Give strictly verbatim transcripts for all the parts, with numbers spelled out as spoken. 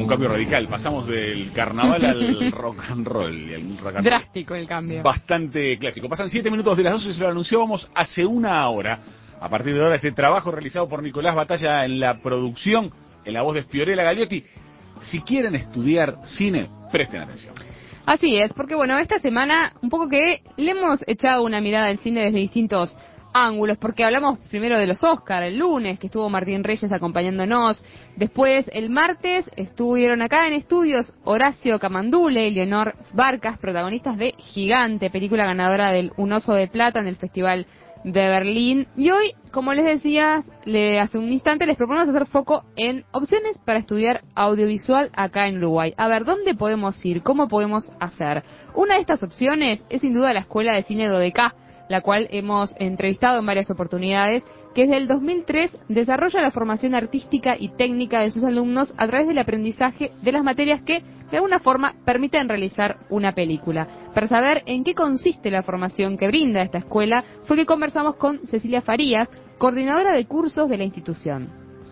un cambio radical. Pasamos del carnaval al rock and roll. Y al rock and roll. Drástico el cambio. Bastante clásico. Pasan siete minutos de las doce, se lo anunciábamos hace una hora. A partir de ahora, este trabajo realizado por Nicolás Batalla en la producción, en la voz de Fiorella Galiotti. Si quieren estudiar cine, presten atención. Así es, porque bueno, esta semana un poco que le hemos echado una mirada al cine desde distintos ángulos, porque hablamos primero de los Oscar el lunes, que estuvo Martín Reyes acompañándonos, después el martes estuvieron acá en estudios Horacio Camandule y Leonor Barcas, protagonistas de Gigante, película ganadora del Un Oso de Plata en el Festival de Berlín, y hoy, como les decía le, hace un instante, les proponemos hacer foco en opciones para estudiar audiovisual acá en Uruguay. A ver, ¿dónde podemos ir? ¿Cómo podemos hacer? Una de estas opciones es sin duda la Escuela de Cine Dodecá, la cual hemos entrevistado en varias oportunidades, que desde el dos mil tres desarrolla la formación artística y técnica de sus alumnos a través del aprendizaje de las materias que, de alguna forma, permiten realizar una película. Para saber en qué consiste la formación que brinda esta escuela, fue que conversamos con Cecilia Farías, coordinadora de cursos de la institución.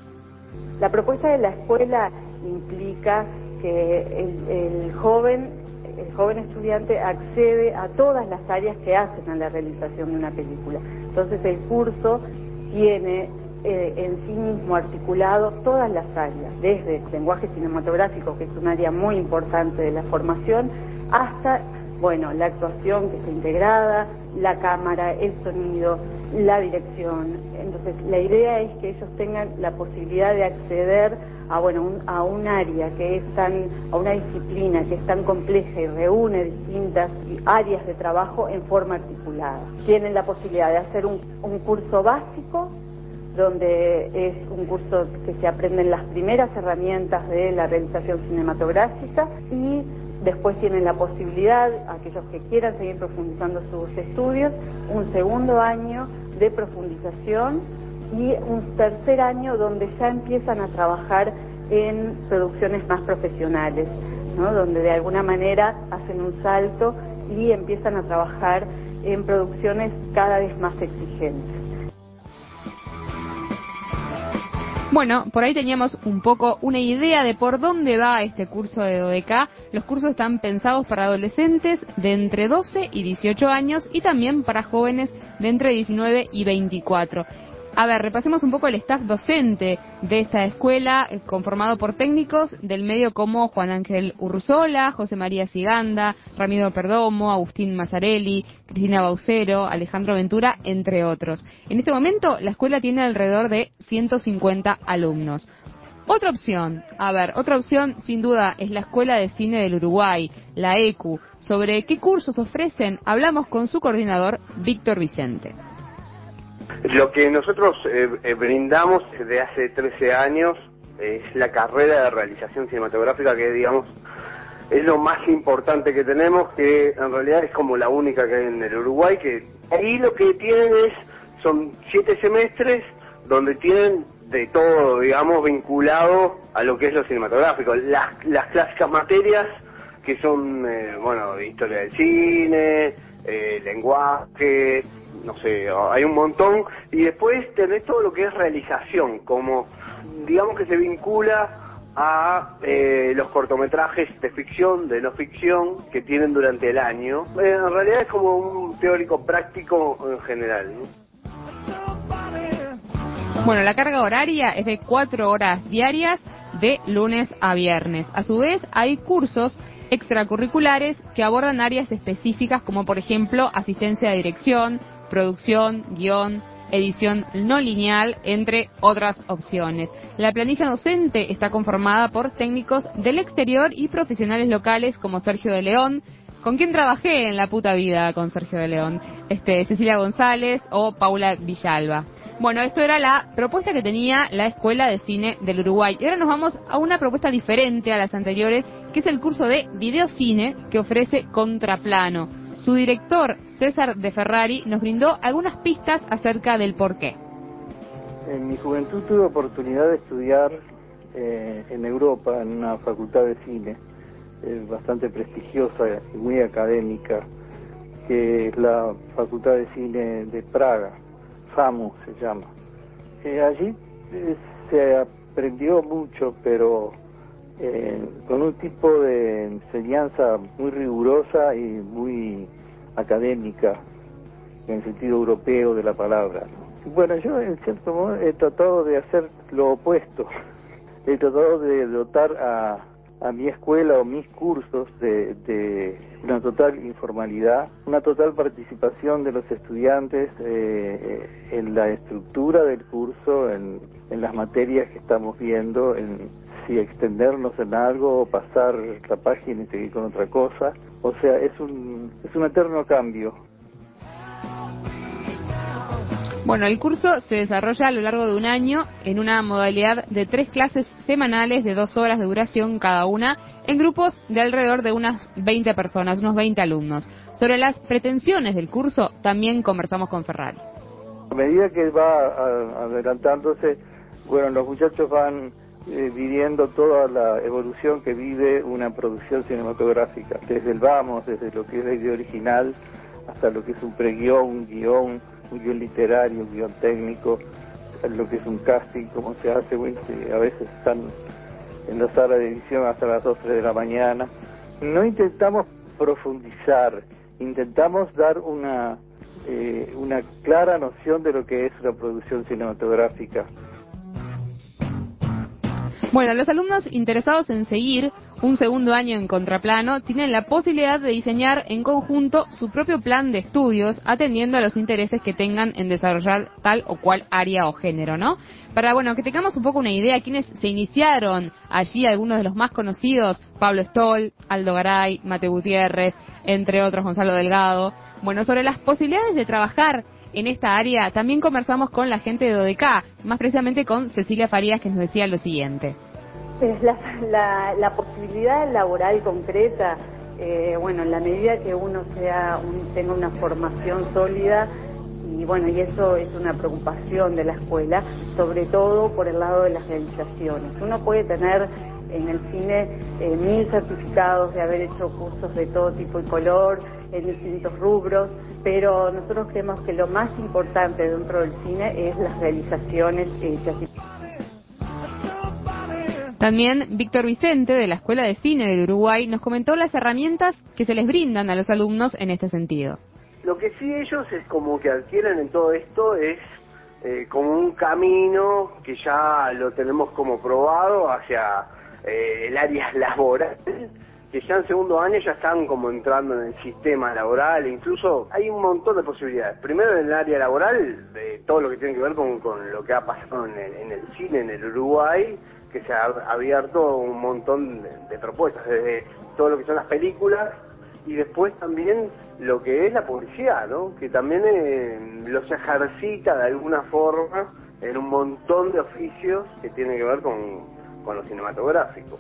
La propuesta de la escuela implica que el, el joven el joven estudiante accede a todas las áreas que hacen a la realización de una película. Entonces el curso tiene eh, en sí mismo articulado todas las áreas, desde el lenguaje cinematográfico, que es un área muy importante de la formación, hasta, bueno, la actuación que está integrada, la cámara, el sonido, la dirección. Entonces la idea es que ellos tengan la posibilidad de acceder a bueno un, a un área que es tan, a una disciplina que es tan compleja y reúne distintas áreas de trabajo en forma articulada. Tienen la posibilidad de hacer un, un curso básico, donde es un curso que se aprenden las primeras herramientas de la realización cinematográfica, y después tienen la posibilidad, aquellos que quieran seguir profundizando sus estudios, un segundo año de profundización y un tercer año donde ya empiezan a trabajar en producciones más profesionales, ¿no? Donde de alguna manera hacen un salto y empiezan a trabajar en producciones cada vez más exigentes. Bueno, por ahí teníamos un poco una idea de por dónde va este curso de Dodecá. Los cursos están pensados para adolescentes de entre doce y dieciocho años y también para jóvenes de entre diecinueve y veinticuatro. A ver, repasemos un poco el staff docente de esta escuela, conformado por técnicos del medio como Juan Ángel Urruzola, José María Siganda, Ramiro Perdomo, Agustín Mazzarelli, Cristina Baucero, Alejandro Ventura, entre otros. En este momento, la escuela tiene alrededor de ciento cincuenta alumnos. Otra opción, a ver, otra opción sin duda es la Escuela de Cine del Uruguay, la E C U. ¿Sobre qué cursos ofrecen? Hablamos con su coordinador, Víctor Vicente. Lo que nosotros eh, eh, brindamos desde hace trece años es la carrera de realización cinematográfica, que digamos es lo más importante que tenemos, que en realidad es como la única que hay en el Uruguay, que ahí lo que tienen es, son siete semestres donde tienen de todo, digamos, vinculado a lo que es lo cinematográfico. Las, las clásicas materias que son, eh, bueno, historia del cine, eh, lenguaje, no sé, hay un montón, y después tenés todo lo que es realización, como digamos que se vincula a eh, los cortometrajes de ficción, de no ficción, que tienen durante el año. Eh, en realidad es como un teórico práctico en general, ¿no? Bueno, la carga horaria es de cuatro horas diarias de lunes a viernes. A su vez, hay cursos extracurriculares que abordan áreas específicas como, por ejemplo, asistencia de dirección, producción, guión, edición no lineal, entre otras opciones. La planilla docente está conformada por técnicos del exterior y profesionales locales como Sergio de León, con quien trabajé en la puta vida con Sergio de León, este, Cecilia González o Paula Villalba. Bueno, esto era la propuesta que tenía la Escuela de Cine del Uruguay. Y ahora nos vamos a una propuesta diferente a las anteriores, que es el curso de videocine que ofrece Contraplano. Su director, César de Ferrari, nos brindó algunas pistas acerca del porqué. En mi juventud tuve oportunidad de estudiar eh, en Europa, en una facultad de cine, eh, bastante prestigiosa y muy académica, que es la Facultad de Cine de Praga, FAMU se llama. Eh, allí eh, se aprendió mucho, pero eh, con un tipo de enseñanza muy rigurosa y muy académica, en el sentido europeo de la palabra. Bueno, yo en cierto modo he tratado de hacer lo opuesto. He tratado de dotar a, a mi escuela o mis cursos de, de una total informalidad, una total participación de los estudiantes eh, en la estructura del curso, en, en las materias que estamos viendo, en si extendernos en algo o pasar la página y seguir con otra cosa. O sea, es un, es un eterno cambio. Bueno, el curso se desarrolla a lo largo de un año en una modalidad de tres clases semanales de dos horas de duración cada una, en grupos de alrededor de unas veinte personas, unos veinte alumnos. Sobre las pretensiones del curso también conversamos con Ferrari. A medida que va a, adelantándose, bueno, los muchachos van eh, viviendo toda la evolución que vive una producción cinematográfica, desde el vamos, desde lo que es la idea original, hasta lo que es un preguión, un guión, un guión literario, un guión técnico, lo que es un casting, como se hace, bueno, a veces están en la sala de edición hasta las dos, tres de la mañana. No intentamos profundizar, intentamos dar una, eh, una clara noción de lo que es una producción cinematográfica. Bueno, los alumnos interesados en seguir un segundo año en Contraplano tienen la posibilidad de diseñar en conjunto su propio plan de estudios, atendiendo a los intereses que tengan en desarrollar tal o cual área o género, ¿no? Para, bueno, que tengamos un poco una idea, quienes se iniciaron allí, algunos de los más conocidos, Pablo Stoll, Aldo Garay, Mateo Gutiérrez, entre otros, Gonzalo Delgado. Bueno, sobre las posibilidades de trabajar en esta área, también conversamos con la gente de Dodecá, más precisamente con Cecilia Farías, que nos decía lo siguiente. La, la, la posibilidad laboral concreta, eh, bueno, en la medida que uno sea un, tenga una formación sólida, y bueno, y eso es una preocupación de la escuela, sobre todo por el lado de las realizaciones. Uno puede tener en el cine eh, mil certificados de haber hecho cursos de todo tipo y color, en distintos rubros, pero nosotros creemos que lo más importante dentro del cine es las realizaciones hechas. También Víctor Vicente, de la Escuela de Cine de Uruguay, nos comentó las herramientas que se les brindan a los alumnos en este sentido. Lo que sí ellos es como que adquieren en todo esto es eh, como un camino que ya lo tenemos como probado hacia eh, el área laboral, que ya en segundo año ya están como entrando en el sistema laboral, incluso hay un montón de posibilidades. Primero en el área laboral, de todo lo que tiene que ver con, con lo que ha pasado en el, en el cine en el Uruguay, que se ha abierto un montón de, de propuestas, desde todo lo que son las películas y después también lo que es la publicidad, ¿no? Que también eh, los ejercita de alguna forma en un montón de oficios que tienen que ver con, con lo cinematográfico.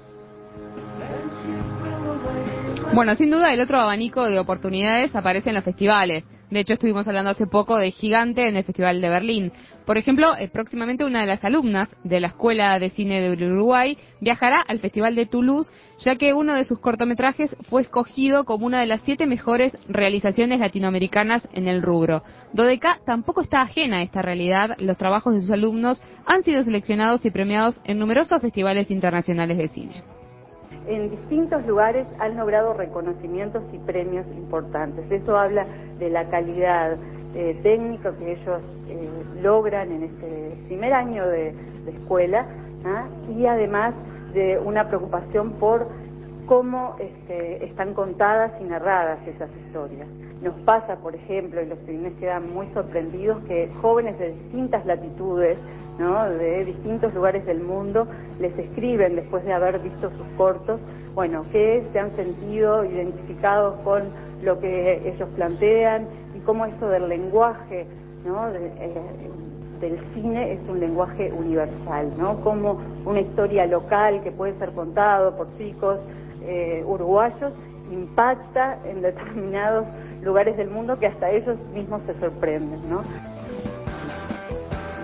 Bueno, sin duda el otro abanico de oportunidades aparece en los festivales. De hecho, estuvimos hablando hace poco de Gigante en el Festival de Berlín. Por ejemplo, eh, próximamente una de las alumnas de la Escuela de Cine de Uruguay viajará al Festival de Toulouse, ya que uno de sus cortometrajes fue escogido como una de las siete mejores realizaciones latinoamericanas en el rubro. Dodecá tampoco está ajena a esta realidad. Los trabajos de sus alumnos han sido seleccionados y premiados en numerosos festivales internacionales de cine. En distintos lugares han logrado reconocimientos y premios importantes. Eso habla de la calidad eh, técnica que ellos eh, logran en este primer año de, de escuela, ¿ah? Y además de una preocupación por cómo este, están contadas y narradas esas historias. Nos pasa, por ejemplo, y los cineastas quedan muy sorprendidos, que jóvenes de distintas latitudes, ¿no?, de distintos lugares del mundo, les escriben después de haber visto sus cortos, bueno, que se han sentido identificados con lo que ellos plantean y cómo esto del lenguaje, ¿no?, de, eh, del cine es un lenguaje universal, ¿no? Como una historia local que puede ser contado por chicos eh, uruguayos impacta en determinados lugares del mundo que hasta ellos mismos se sorprenden, ¿no?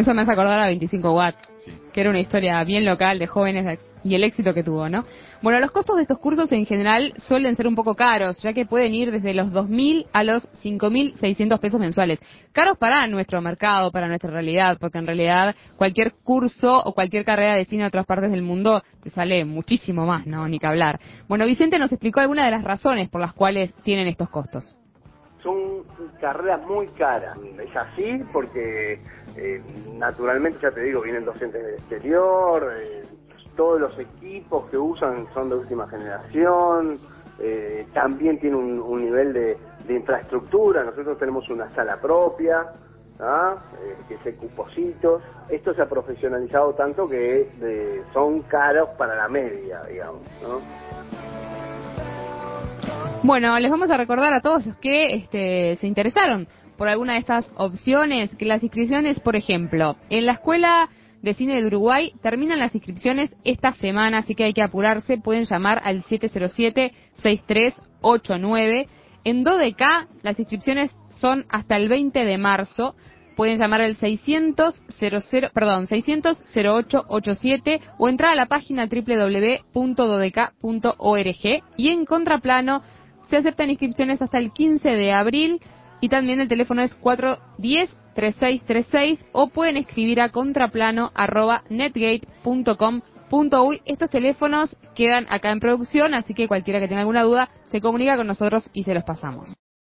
Eso me hace acordar a veinticinco watts, Sí. que era una historia bien local de jóvenes y el éxito que tuvo, ¿no? Bueno, los costos de estos cursos en general suelen ser un poco caros, ya que pueden ir desde los dos mil a los cinco mil seiscientos pesos mensuales. Caros para nuestro mercado, para nuestra realidad, porque en realidad cualquier curso o cualquier carrera de cine en otras partes del mundo te sale muchísimo más, ¿no? Ni que hablar. Bueno, Vicente nos explicó algunas de las razones por las cuales tienen estos costos. Son carreras muy caras. Es así porque eh, naturalmente, ya te digo, vienen docentes del exterior, eh, todos los equipos que usan son de última generación, eh, también tiene un, un nivel de, de infraestructura. Nosotros tenemos una sala propia, ¿ah? eh, que es Cupositos. Esto se ha profesionalizado tanto que eh, son caros para la media, digamos, ¿no? Bueno, les vamos a recordar a todos los que este, se interesaron por alguna de estas opciones que las inscripciones, por ejemplo, en la Escuela de Cine de Uruguay terminan las inscripciones esta semana, así que hay que apurarse. Pueden llamar al siete cero siete, seis tres ocho nueve. En Dodeca las inscripciones son hasta el veinte de marzo. Pueden llamar al seiscientos, cero cero, perdón, seiscientos, cero ocho ochenta y siete o entrar a la página doble u doble u doble u punto dodeca punto org. Y en Contraplano se aceptan inscripciones hasta el quince de abril y también el teléfono es cuatro uno cero, tres seis tres seis o pueden escribir a contraplano arroba netgate punto com punto uy. Estos teléfonos quedan acá en producción, así que cualquiera que tenga alguna duda se comunica con nosotros y se los pasamos.